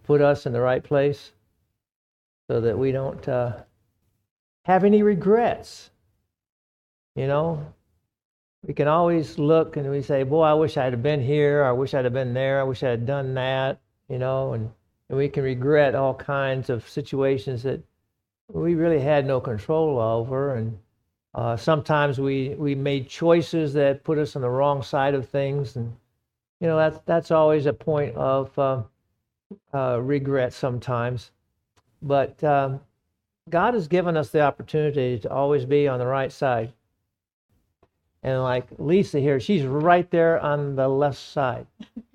put us in the right place so that we don't have any regrets. You know, we can always look and we say, boy, I wish I'd have been here, or I wish I'd have been there, I wish I had done that, you know, and we can regret all kinds of situations that we really had no control over. And sometimes we made choices that put us on the wrong side of things. And, you know, that's always a point of regret sometimes. But God has given us the opportunity to always be on the right side. And like Lisa here, she's right there on the left side.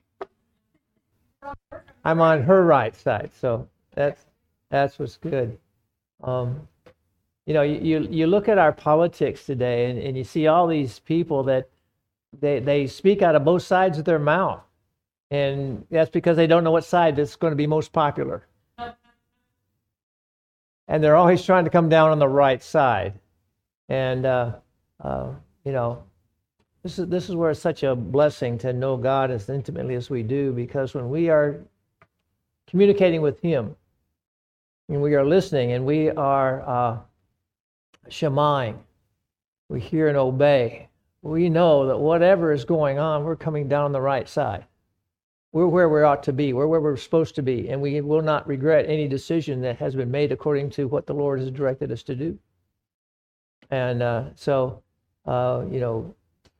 I'm on her right side, so that's what's good. You know, you look at our politics today, and you see all these people that they speak out of both sides of their mouth, and that's because they don't know what side that's going to be most popular. And they're always trying to come down on the right side. And you know, this is where it's such a blessing to know God as intimately as we do, because when we are communicating with Him, and we are listening, and we are shemaing, we hear and obey, we know that whatever is going on, we're coming down the right side. We're where we ought to be. We're where we're supposed to be, and we will not regret any decision that has been made according to what the Lord has directed us to do. And so, you know,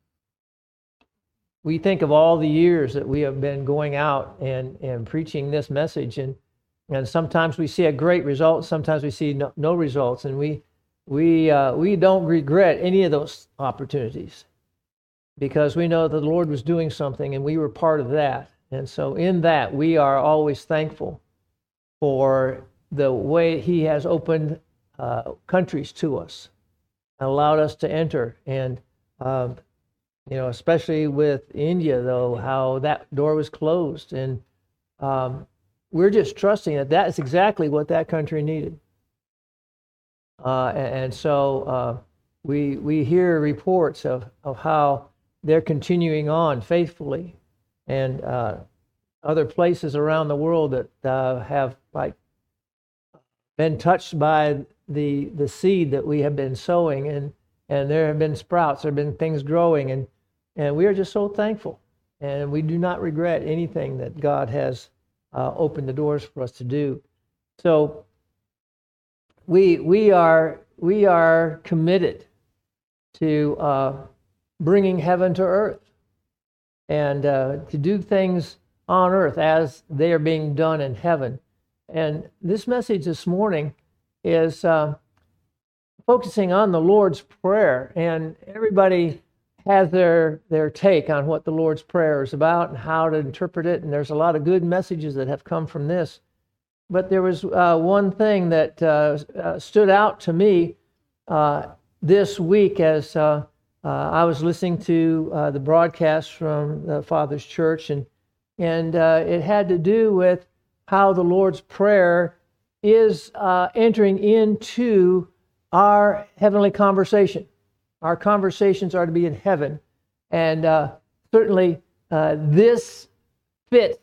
we think of all the years that we have been going out and preaching this message, and sometimes we see a great result, sometimes we see no results, and we don't regret any of those opportunities, because we know that the Lord was doing something and we were part of that. And so in that, we are always thankful for the way He has opened countries to us and allowed us to enter. And, you know, especially with India, though, how that door was closed. And we're just trusting that that is exactly what that country needed. And so we hear reports of how they're continuing on faithfully. And other places around the world that have like been touched by the seed that we have been sowing, and there have been sprouts, there have been things growing, and we are just so thankful, and we do not regret anything that God has opened the doors for us to do. So we are committed to bringing heaven to earth, and to do things on earth as they are being done in heaven. And this message this morning is focusing on the Lord's Prayer, and everybody has their take on what the Lord's Prayer is about and how to interpret it, and there's a lot of good messages that have come from this. But there was one thing that stood out to me this week as I was listening to the broadcast from the Father's Church, and it had to do with how the Lord's Prayer is entering into our heavenly conversation. Our conversations are to be in heaven, and certainly this fits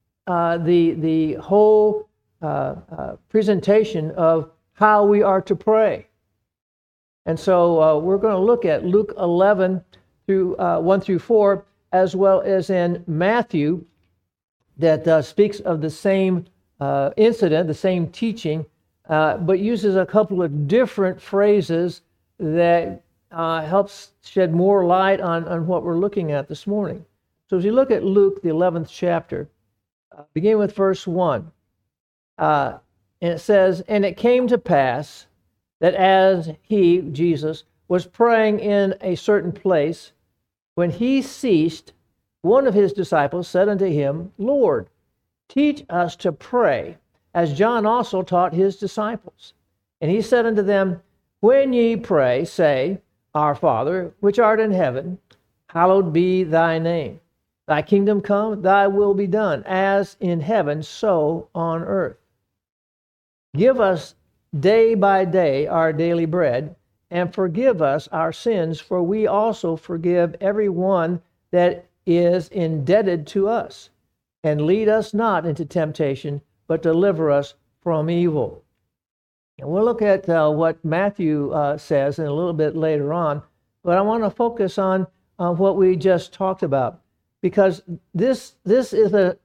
the whole presentation of how we are to pray. And so we're going to look at Luke 11 through 1 through 4, as well as in Matthew, that speaks of the same incident, the same teaching, but uses a couple of different phrases that helps shed more light on what we're looking at this morning. So as you look at Luke, the 11th chapter, begin with verse 1. And it says, "And it came to pass that as he," Jesus, "was praying in a certain place, when he ceased, one of his disciples said unto him, Lord, teach us to pray, as John also taught his disciples. And he said unto them, When ye pray, say, Our Father, which art in heaven, hallowed be thy name. Thy kingdom come, thy will be done, as in heaven, so on earth. Give us day by day our daily bread, and forgive us our sins, for we also forgive every one that is indebted to us. And lead us not into temptation, but deliver us from evil. And we'll look at what Matthew says in a little bit later on, but I want to focus on what we just talked about, because this is a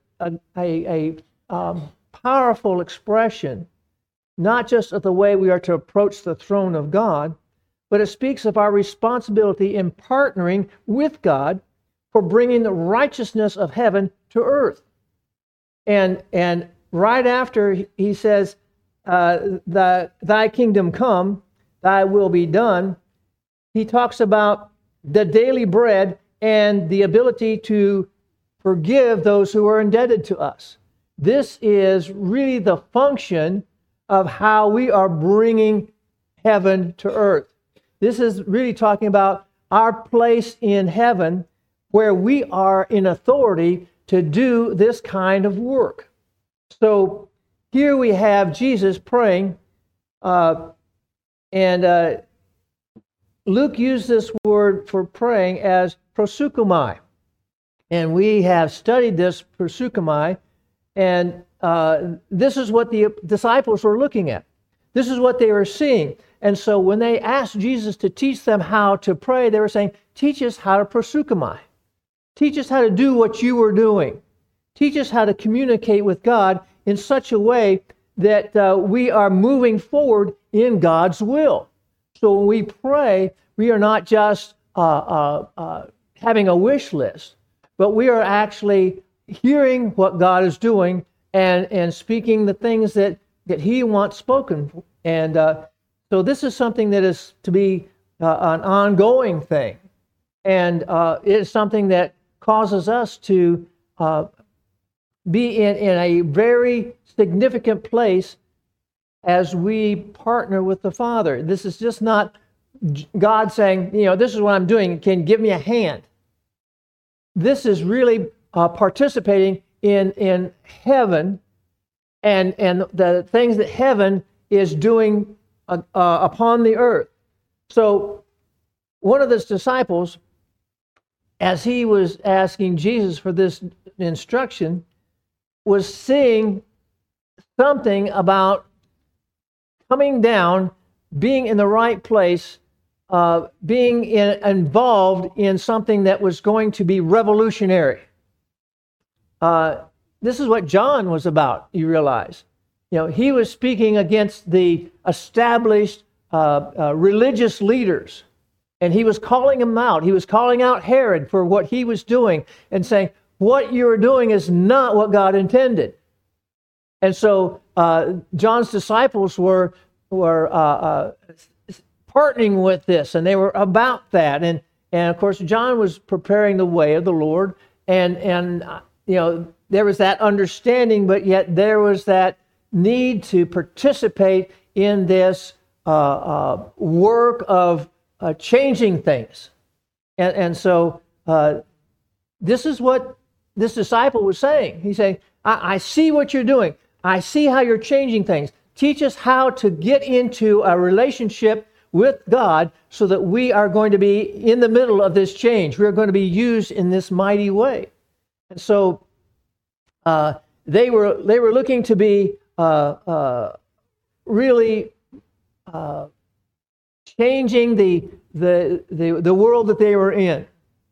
powerful expression, not just of the way we are to approach the throne of God, but it speaks of our responsibility in partnering with God for bringing the righteousness of heaven to earth. And right after he says, thy kingdom come, thy will be done, he talks about the daily bread and the ability to forgive those who are indebted to us. This is really the function of how we are bringing heaven to earth. This is really talking about our place in heaven, where we are in authority to do this kind of work. So here we have Jesus praying, and Luke used this word for praying as proseuchomai. And we have studied this proseuchomai, and this is what the disciples were looking at. This is what they were seeing. And so when they asked Jesus to teach them how to pray, they were saying, teach us how to proseuchomai. Teach us how to do what you were doing. Teach us how to communicate with God in such a way that we are moving forward in God's will. So when we pray, we are not just having a wish list, but we are actually hearing what God is doing and speaking the things that He wants spoken. And so this is something that is to be an ongoing thing. And it is something that causes us to be in a very significant place as we partner with the Father. This is just not God saying, this is what I'm doing, can you give me a hand? This is really participating in heaven and the things that heaven is doing upon the earth. So one of his disciples, as he was asking Jesus for this instruction, was seeing something about coming down, being in the right place, being involved in something that was going to be revolutionary. This is what John was about, you realize. He was speaking against the established religious leaders, and he was calling them out. He was calling out Herod for what he was doing and saying, what you're doing is not what God intended. And so John's disciples were partnering with this, and they were about that. And of course, John was preparing the way of the Lord, and there was that understanding, but yet there was that need to participate in this work of changing things. And so this is what this disciple was saying. He's saying, I see what you're doing. I see how you're changing things. Teach us how to get into a relationship with God so that we are going to be in the middle of this change. We're going to be used in this mighty way. And so they were looking to be really changing the world that they were in.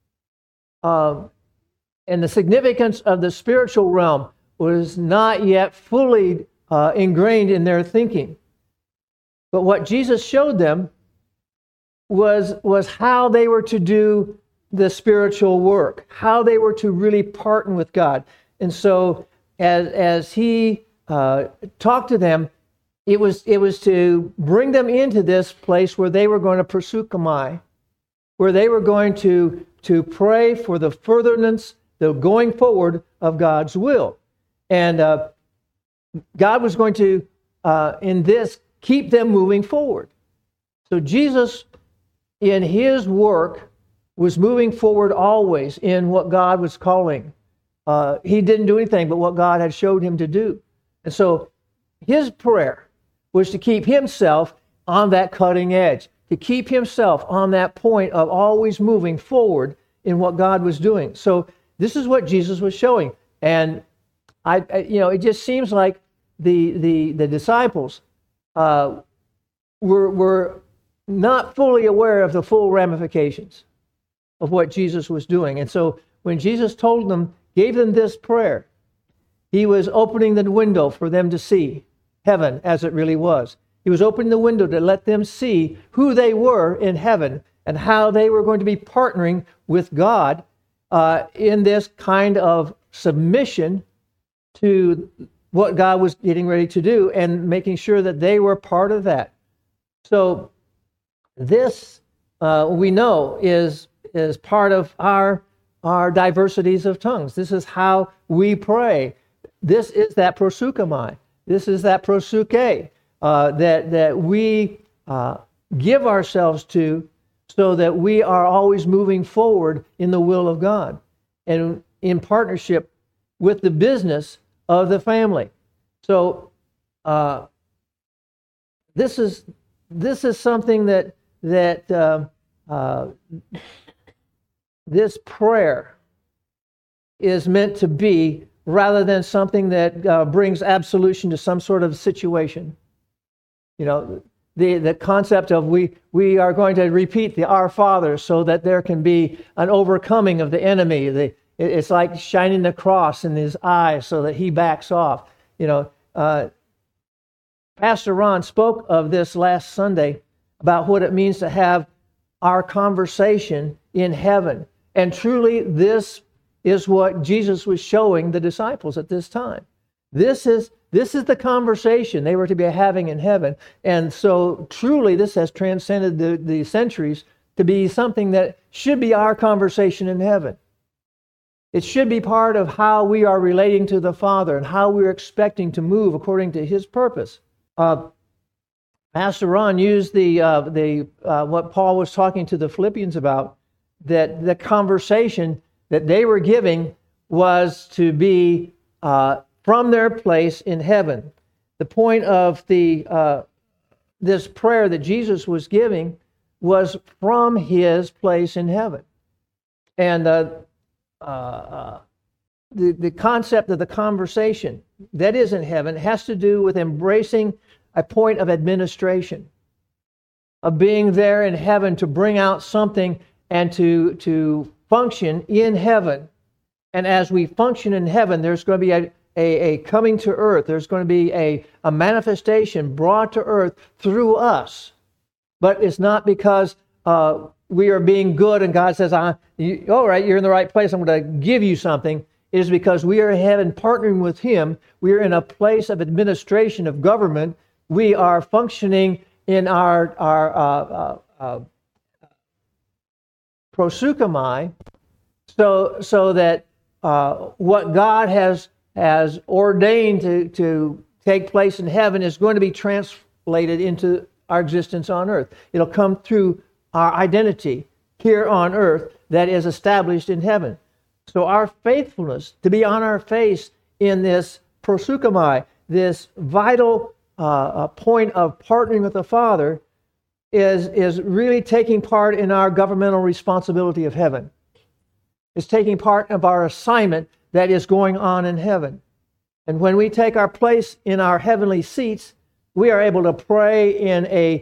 And the significance of the spiritual realm was not yet fully ingrained in their thinking. But what Jesus showed them was how they were to do the spiritual work, how they were to really partner with God. And so as he talked to them, it was to bring them into this place where they were going to proseuchomai, where they were going to pray for the furtherance, the going forward of God's will. And God was going to, in this, keep them moving forward. So Jesus, in his work, was moving forward always in what God was calling. He didn't do anything but what God had showed him to do. And so his prayer was to keep himself on that cutting edge, to keep himself on that point of always moving forward in what God was doing. So this is what Jesus was showing. And it just seems like the disciples were not fully aware of the full ramifications of what Jesus was doing. And so when Jesus told them, gave them this prayer, he was opening the window for them to see heaven as it really was. He was opening the window to let them see who they were in heaven and how they were going to be partnering with God in this kind of submission to what God was getting ready to do and making sure that they were part of that. So this, we know, is part of our diversities of tongues. This is how we pray. This is that proseuchomai. This is that prosuke that we give ourselves to, so that we are always moving forward in the will of God and in partnership with the business of the family. So this is something that this prayer is meant to be, rather than something that brings absolution to some sort of situation. You know, the concept of we are going to repeat the Our Father so that there can be an overcoming of the enemy. It's like shining the cross in his eyes so that he backs off. You know, Pastor Ron spoke of this last Sunday about what it means to have our conversation in heaven. And truly, this is what Jesus was showing the disciples at this time. This is the conversation they were to be having in heaven. And so truly this has transcended the centuries to be something that should be our conversation in heaven. It should be part of how we are relating to the Father and how we're expecting to move according to his purpose. Pastor Ron used what Paul was talking to the Philippians about, that the conversation that they were giving was to be from their place in heaven. The point of this prayer that Jesus was giving was from his place in heaven. And the concept of the conversation that is in heaven has to do with embracing a point of administration, of being there in heaven to bring out something and to function in heaven. And as we function in heaven, there's going to be a coming to earth. There's going to be a manifestation brought to earth through us. But it's not because we are being good and God says, all right, you're in the right place, I'm going to give you something. It is because we are in heaven partnering with him. We are in a place of administration, of government. We are functioning in our proseuchomai, so that what God has ordained to take place in heaven is going to be translated into our existence on earth. It'll come through our identity here on earth that is established in heaven. So our faithfulness to be on our face in this proseuchomai, this vital point of partnering with the Father, is really taking part in our governmental responsibility of heaven. It's taking part of our assignment that is going on in heaven. And when we take our place in our heavenly seats, we are able to pray in a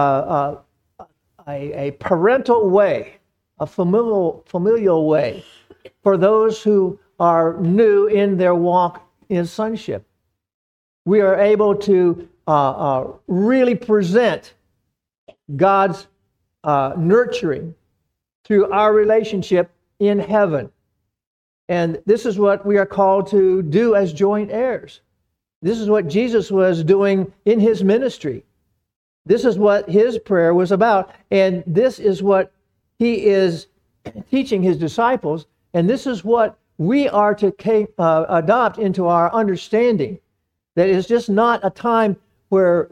parental way, a familial way, for those who are new in their walk in sonship. We are able to really present God's nurturing through our relationship in heaven. And this is what we are called to do as joint heirs. This is what Jesus was doing in his ministry. This is what his prayer was about. And this is what he is teaching his disciples. And this is what we are to adopt into our understanding. That it's just not a time where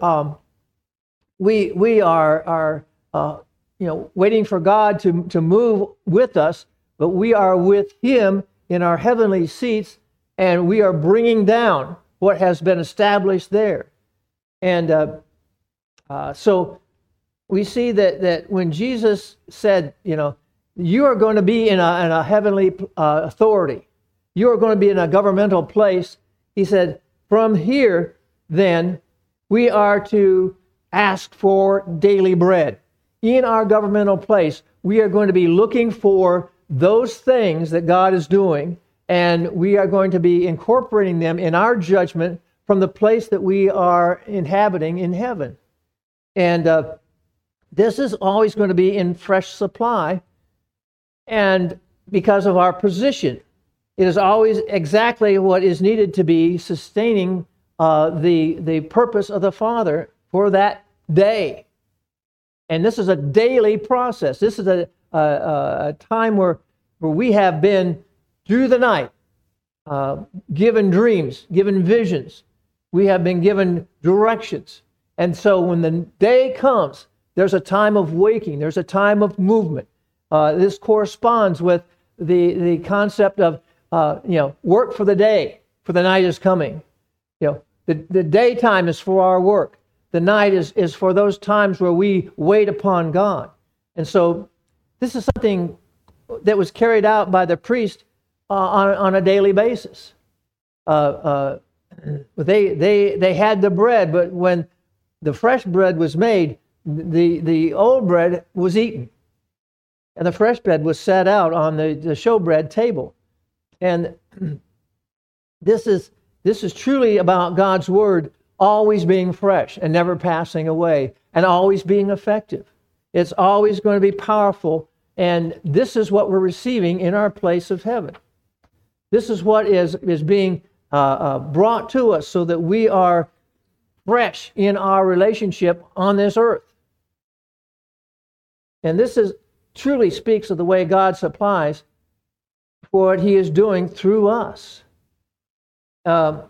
we are waiting for God to move with us, but we are with him in our heavenly seats, and we are bringing down what has been established there. And so we see that when Jesus said, you are going to be in a heavenly authority, you are going to be in a governmental place, he said, from here, then we are to ask for daily bread. In our governmental place, we are going to be looking for those things that God is doing, and we are going to be incorporating them in our judgment from the place that we are inhabiting in heaven. And this is always going to be in fresh supply, and because of our position, it is always exactly what is needed to be sustaining the purpose of the Father for that day. And this is a daily process. This is a time where we have been through the night, given dreams, given visions. We have been given directions. And so when the day comes, there's a time of waking. There's a time of movement. This corresponds with the concept of work for the day, for the night is coming. The daytime is for our work. The night is for those times where we wait upon God. And so this is something that was carried out by the priest on a daily basis. They had the bread, but when the fresh bread was made, the old bread was eaten. And the fresh bread was set out on the showbread table. And this is truly about God's word always being fresh and never passing away and always being effective. It's always going to be powerful, and this is what we're receiving in our place of heaven. This is what is being brought to us so that we are fresh in our relationship on this earth. And this truly speaks of the way God supplies for what He is doing through us. When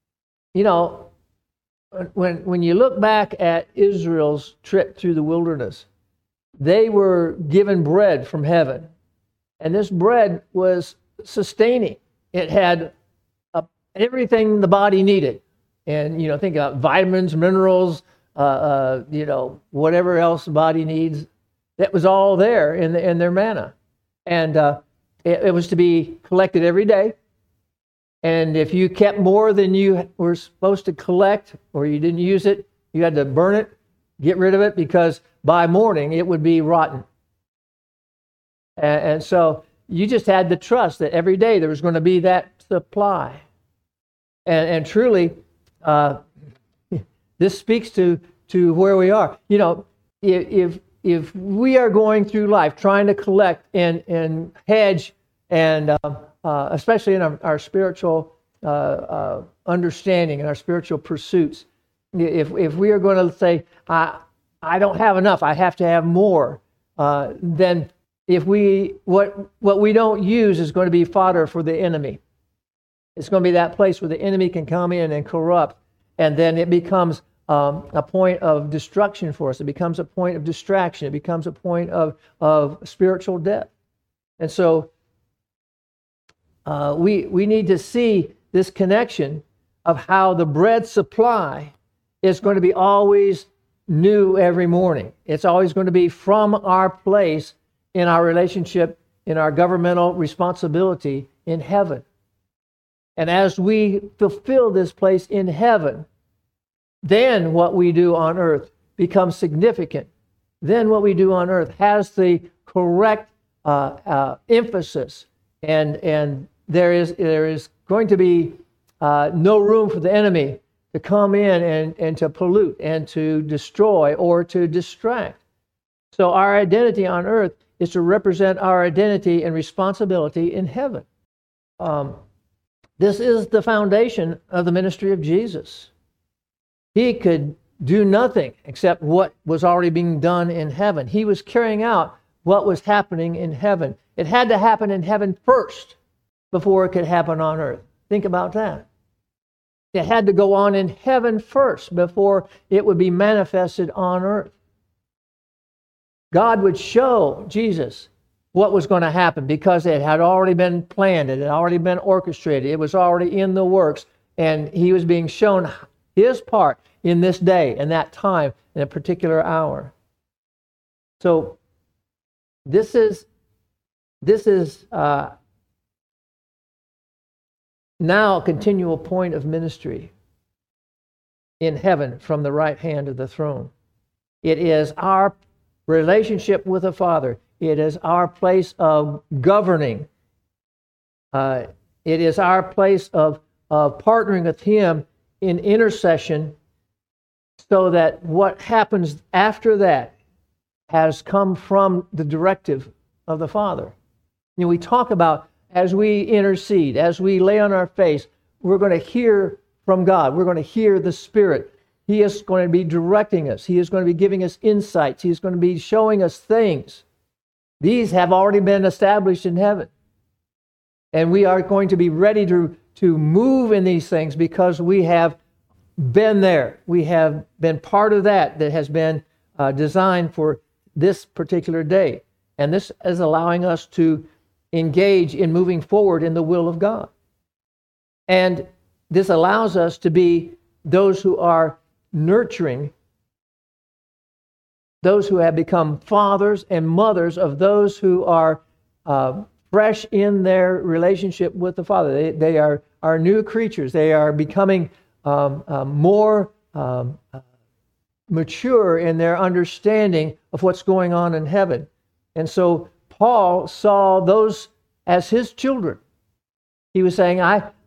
you look back at Israel's trip through the wilderness, they were given bread from heaven, and this bread was sustaining. It had everything the body needed, and think about vitamins, minerals, whatever else the body needs. That was all there in their manna, and it was to be collected every day. And if you kept more than you were supposed to collect, or you didn't use it, you had to burn it, get rid of it, because by morning it would be rotten. And so you just had to trust that every day there was going to be that supply. And truly, this speaks to where we are. If we are going through life trying to collect and hedge and especially in our spiritual understanding and our spiritual pursuits, if we are going to say, I don't have enough, I have to have more, then what we don't use is going to be fodder for the enemy. It's going to be that place where the enemy can come in and corrupt, and then it becomes a point of destruction for us. It becomes a point of distraction. It becomes a point of spiritual death. And so we need to see this connection of how the bread supply is going to be always new every morning. It's always going to be from our place in our relationship, in our governmental responsibility in heaven. And as we fulfill this place in heaven, then what we do on earth becomes significant. Then what we do on earth has the correct emphasis, and there is going to be no room for the enemy to come in and to pollute and to destroy or to distract. So our identity on earth is to represent our identity and responsibility in heaven. This is the foundation of the ministry of Jesus. He could do nothing except what was already being done in heaven. He was carrying out what was happening in heaven. It had to happen in heaven first before it could happen on earth. Think about that. It had to go on in heaven first before it would be manifested on earth. God would show Jesus what was going to happen because it had already been planned. It had already been orchestrated. It was already in the works, and He was being shown His part in this day and that time in a particular hour. So this is now a continual point of ministry. in heaven from the right hand of the throne. It is our relationship with the Father. It is our place of governing. It is our place of partnering with Him in intercession, so that what happens after that has come from the directive of the Father. You know, we talk about, as we intercede, as we lay on our face, we're going to hear from God. We're going to hear the Spirit. He is going to be directing us. He is going to be giving us insights. He is going to be showing us things. These have already been established in heaven. And we are going to be ready to move in these things because we have been there. We have been part of that has been designed for this particular day. And this is allowing us to engage in moving forward in the will of God. And this allows us to be those who are nurturing, those who have become fathers and mothers of those who are fresh in their relationship with the Father. They are new creatures. They are becoming more mature in their understanding of what's going on in heaven. And so Paul saw those as his children. He was saying,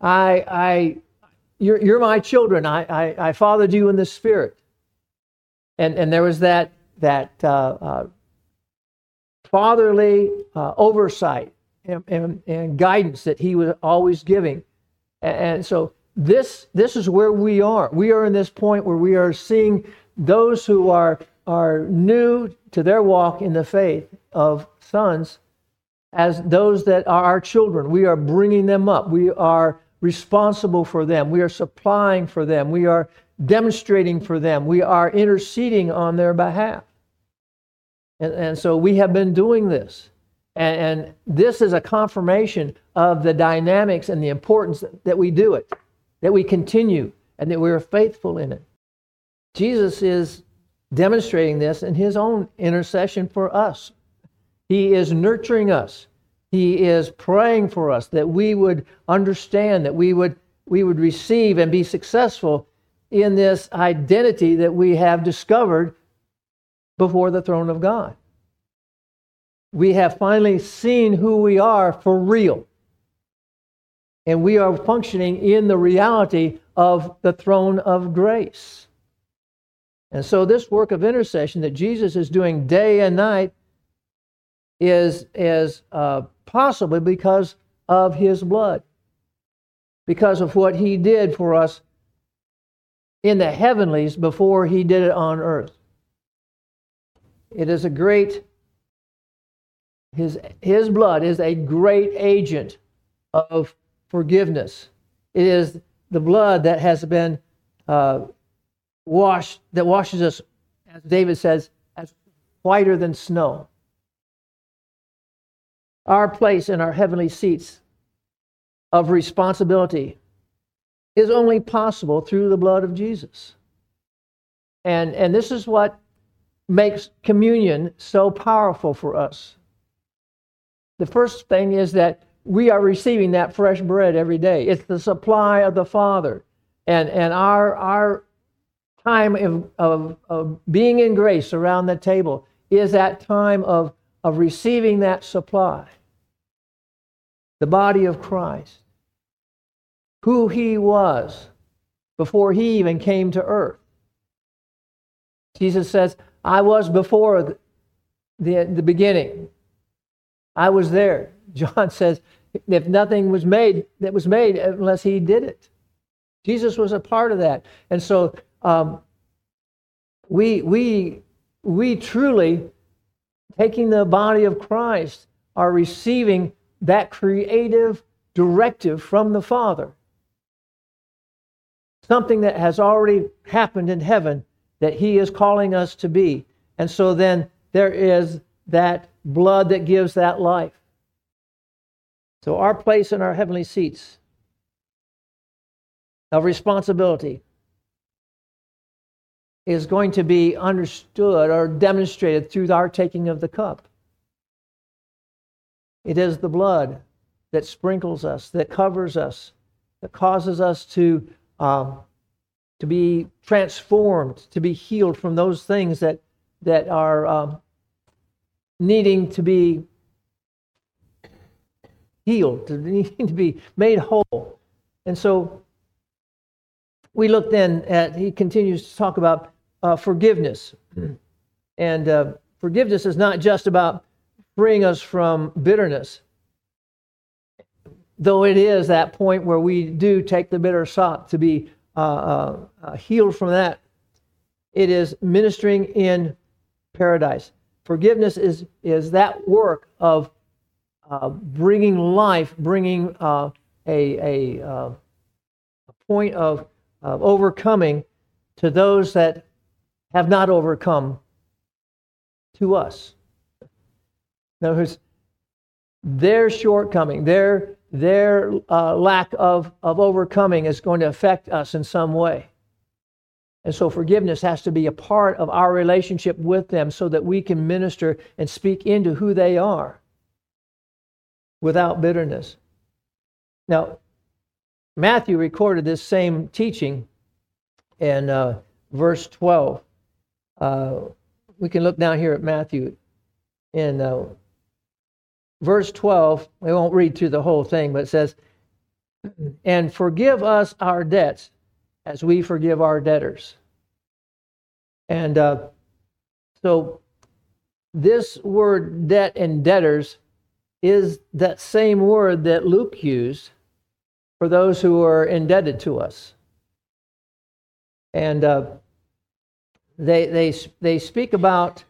you're my children. I fathered you in the Spirit. And there was that fatherly oversight and guidance that he was always giving. And so this is where we are. We are in this point where we are seeing those who are new to their walk in the faith of sons as those that are our children. We are bringing them up. We are responsible for them. We are supplying for them. We are demonstrating for them. We are interceding on their behalf. And so we have been doing this. And this is a confirmation of the dynamics and the importance that we do it, that we continue, and that we are faithful in it. Jesus is demonstrating this in His own intercession for us. He is nurturing us. He is praying for us that we would understand, that we would receive and be successful in this identity that we have discovered before the throne of God. We have finally seen who we are for real. And we are functioning in the reality of the throne of grace. And so this work of intercession that Jesus is doing day and night is possibly because of His blood, because of what He did for us in the heavenlies before He did it on earth. It is a great, His blood is a great agent of forgiveness. It is the blood that has been washes us, as David says, as whiter than snow. Our place in our heavenly seats of responsibility is only possible through the blood of Jesus. And this is what makes communion so powerful for us. The first thing is that we are receiving that fresh bread every day. It's the supply of the Father. And our time of being in grace around the table is that time of receiving that supply. The body of Christ. Who He was before He even came to earth. Jesus says, I was before the beginning. I was there. John says, if nothing was made that was made unless He did it. Jesus was a part of that. And so we truly, taking the body of Christ, are receiving that creative directive from the Father. Something that has already happened in heaven that He is calling us to be. And so then there is that blood that gives that life. So our place in our heavenly seats of responsibility is going to be understood or demonstrated through our taking of the cup. It is the blood that sprinkles us, that covers us, that causes us to to be transformed, to be healed from those things that are needing to be healed, to needing to be made whole. And so we look then at, he continues to talk about forgiveness. And forgiveness is not just about freeing us from bitterness, though it is that point where we do take the bitter sop to be healed from that. It is ministering in paradise. Forgiveness is that work of bringing life, bringing a point of overcoming to those that have not overcome to us. In other words, their shortcoming, their lack of overcoming is going to affect us in some way. And so forgiveness has to be a part of our relationship with them so that we can minister and speak into who they are without bitterness. Now, Matthew recorded this same teaching in verse 12. We can look down here at Matthew in verse 12. We won't read through the whole thing, but it says, "And forgive us our debts as we forgive our debtors." And so this word debt and debtors is that same word that Luke used for those who are indebted to us. And they speak about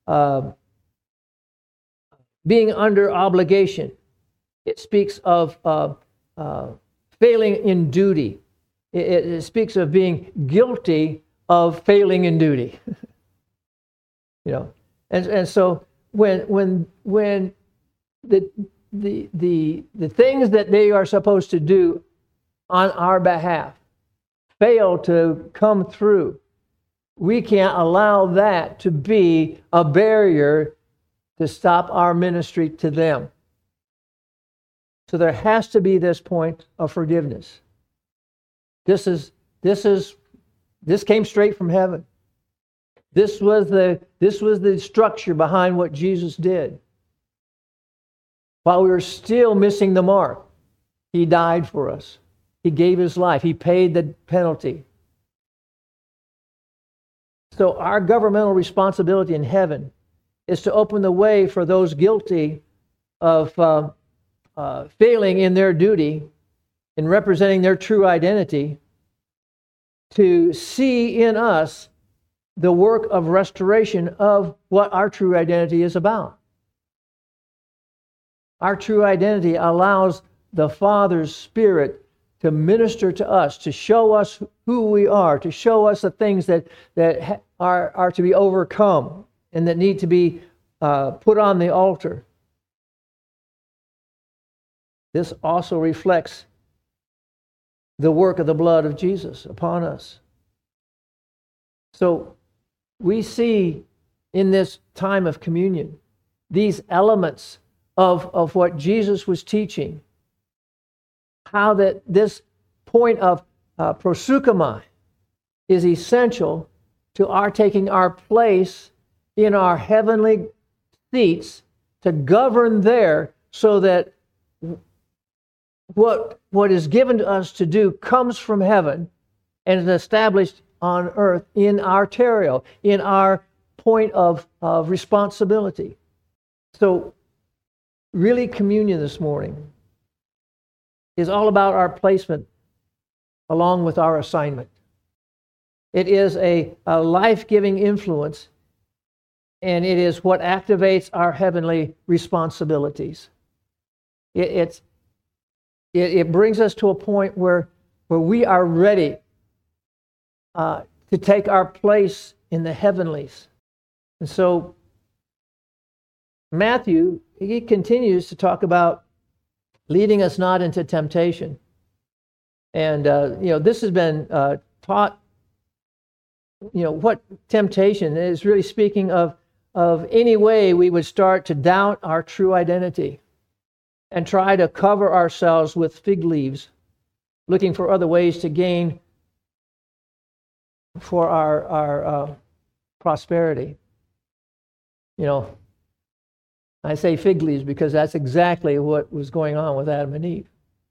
being under obligation. It speaks of failing in duty. It speaks of being guilty of failing in duty. And so when the things that they are supposed to do on our behalf fail to come through, we can't allow that to be a barrier to stop our ministry to them. So there has to be this point of forgiveness. This came straight from heaven. This was the structure behind what Jesus did. While we were still missing the mark, He died for us. He gave His life. He paid the penalty. So our governmental responsibility in heaven is to open the way for those guilty of failing in their duty, in representing their true identity, to see in us the work of restoration of what our true identity is about. Our true identity allows the Father's Spirit to minister to us, to show us who we are, to show us the things that are to be overcome and that need to be put on the altar. This also reflects the work of the blood of Jesus upon us. So we see in this time of communion these elements of what Jesus was teaching, how that this point of proseuchomai is essential to our taking our place in our heavenly seats to govern there, so that what is given to us to do comes from heaven and is established on earth in our terrio, in our point of responsibility. So really, communion this morning is all about our placement along with our assignment. It is a life-giving influence, and it is what activates our heavenly responsibilities. It brings us to a point where we are ready to take our place in the heavenlies. And so Matthew, he continues to talk about leading us not into temptation. And, this has been taught, what temptation is really speaking of any way we would start to doubt our true identity and try to cover ourselves with fig leaves, looking for other ways to gain for our prosperity. You know, I say fig leaves because that's exactly what was going on with Adam and Eve.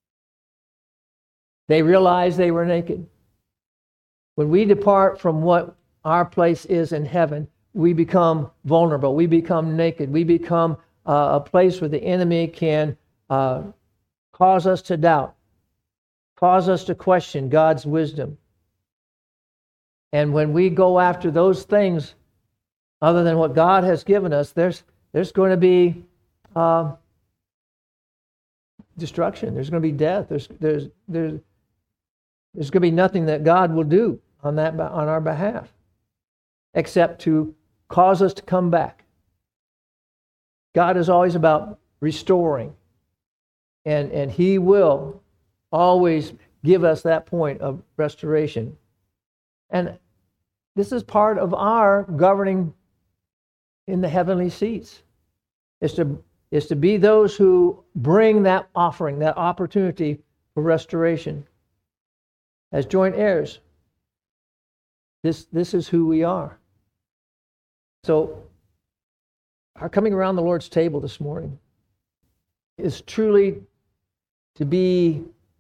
They realized they were naked. When we depart from what our place is in heaven, we become vulnerable. We become naked. We become a place where the enemy can cause us to doubt, cause us to question God's wisdom. And when we go after those things other than what God has given us, there's going to be destruction. There's going to be death. There's going to be nothing that God will do on our behalf, except to cause us to come back. God is always about restoring, and He will always give us that point of restoration. And this is part of our governing in the heavenly seats, is to be those who bring that offering, that opportunity for restoration. As joint heirs, this is who we are. So, our coming around the Lord's table this morning is truly to be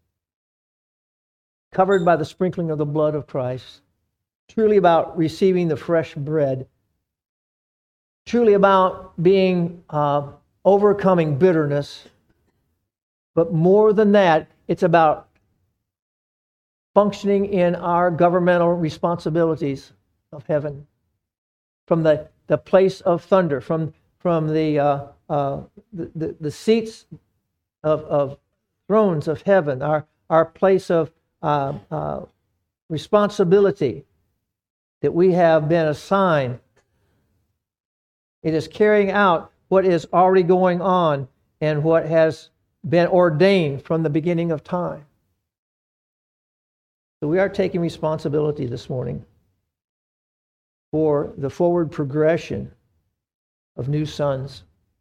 covered by the sprinkling of the blood of Christ, truly about receiving the fresh bread, truly about being overcoming bitterness, but more than that, it's about functioning in our governmental responsibilities of heaven, from the place of thunder, from the seats of thrones of heaven, our place of responsibility that we have been assigned. It is carrying out what is already going on and what has been ordained from the beginning of time. So we are taking responsibility this morning for the forward progression of new sons.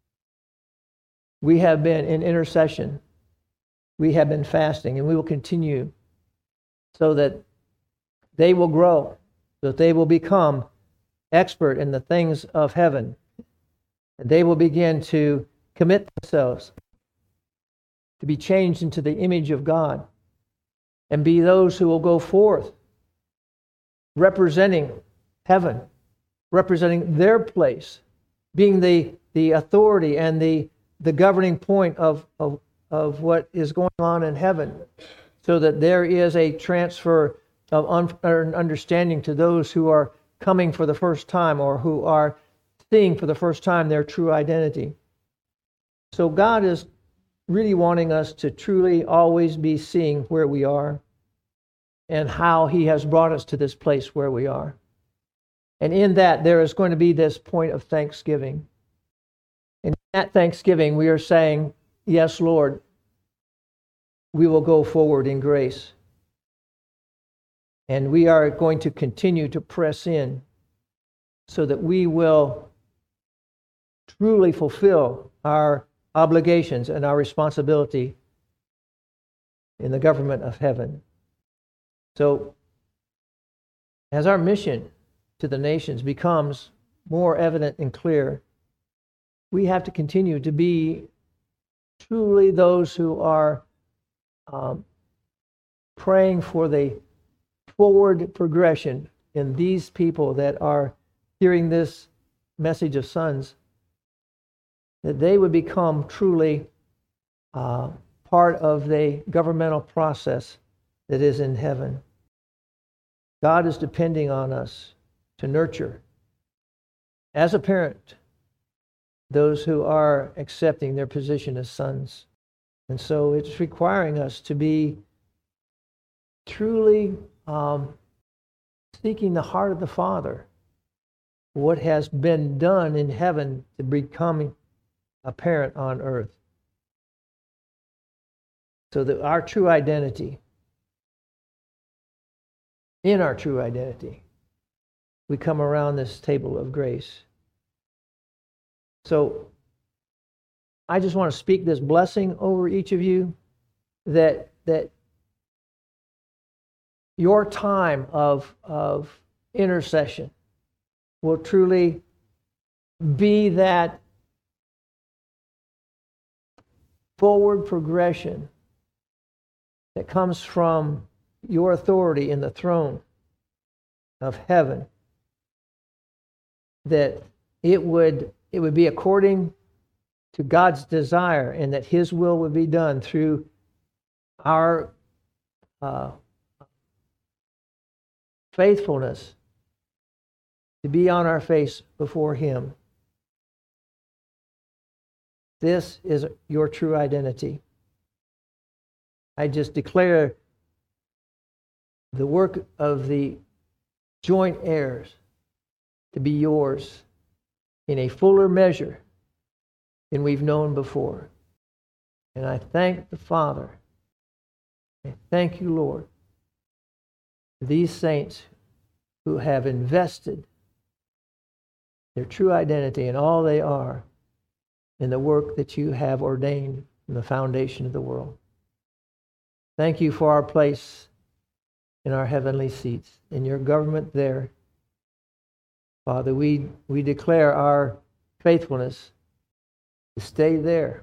We have been in intercession. We have been fasting, and we will continue so that they will grow, so that they will become expert in the things of heaven. And they will begin to commit themselves to be changed into the image of God and be those who will go forth representing heaven, representing their place, being the authority and the governing point of what is going on in heaven, so that there is a transfer of understanding to those who are coming for the first time or who are seeing for the first time their true identity. So God is really wanting us to truly always be seeing where we are and how He has brought us to this place where we are. And in that, there is going to be this point of thanksgiving. And in that thanksgiving, we are saying, yes, Lord, we will go forward in grace. And we are going to continue to press in so that we will truly fulfill our obligations and our responsibility in the government of heaven. So, as our mission to the nations becomes more evident and clear, we have to continue to be truly those who are praying for the forward progression in these people that are hearing this message of sons, that they would become truly part of the governmental process that is in heaven. God is depending on us to nurture, as a parent, those who are accepting their position as sons. And so it's requiring us to be truly seeking the heart of the Father, what has been done in heaven to become apparent on earth. So that our true identity, in our true identity, we come around this table of grace. So I just want to speak this blessing over each of you, that your time of intercession will truly be that forward progression that comes from your authority in the throne of heaven, that it would be according to God's desire, and that His will would be done through our faithfulness to be on our face before Him. This is your true identity. I just declare the work of the joint heirs to be yours in a fuller measure than we've known before. And I thank the Father. I thank you, Lord, for these saints who have invested their true identity and all they are in the work that you have ordained from the foundation of the world. Thank you for our place in our heavenly seats, in your government there. Father, we declare our faithfulness to stay there,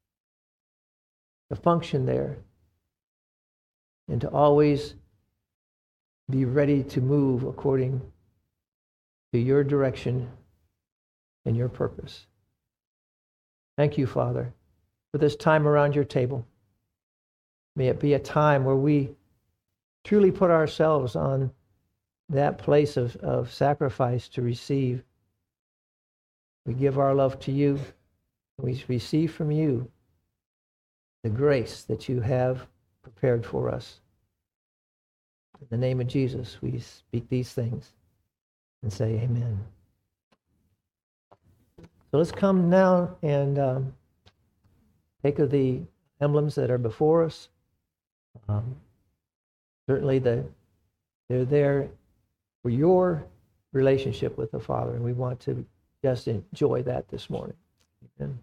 to function there, and to always be ready to move according to your direction and your purpose. Thank you, Father, for this time around your table. May it be a time where we truly put ourselves on that place of sacrifice to receive. We give our love to you. We receive from you the grace that you have prepared for us. In the name of Jesus, we speak these things and say amen. So let's come now and take of the emblems that are before us. Certainly they're there for your relationship with the Father, and we want to just enjoy that this morning. Amen.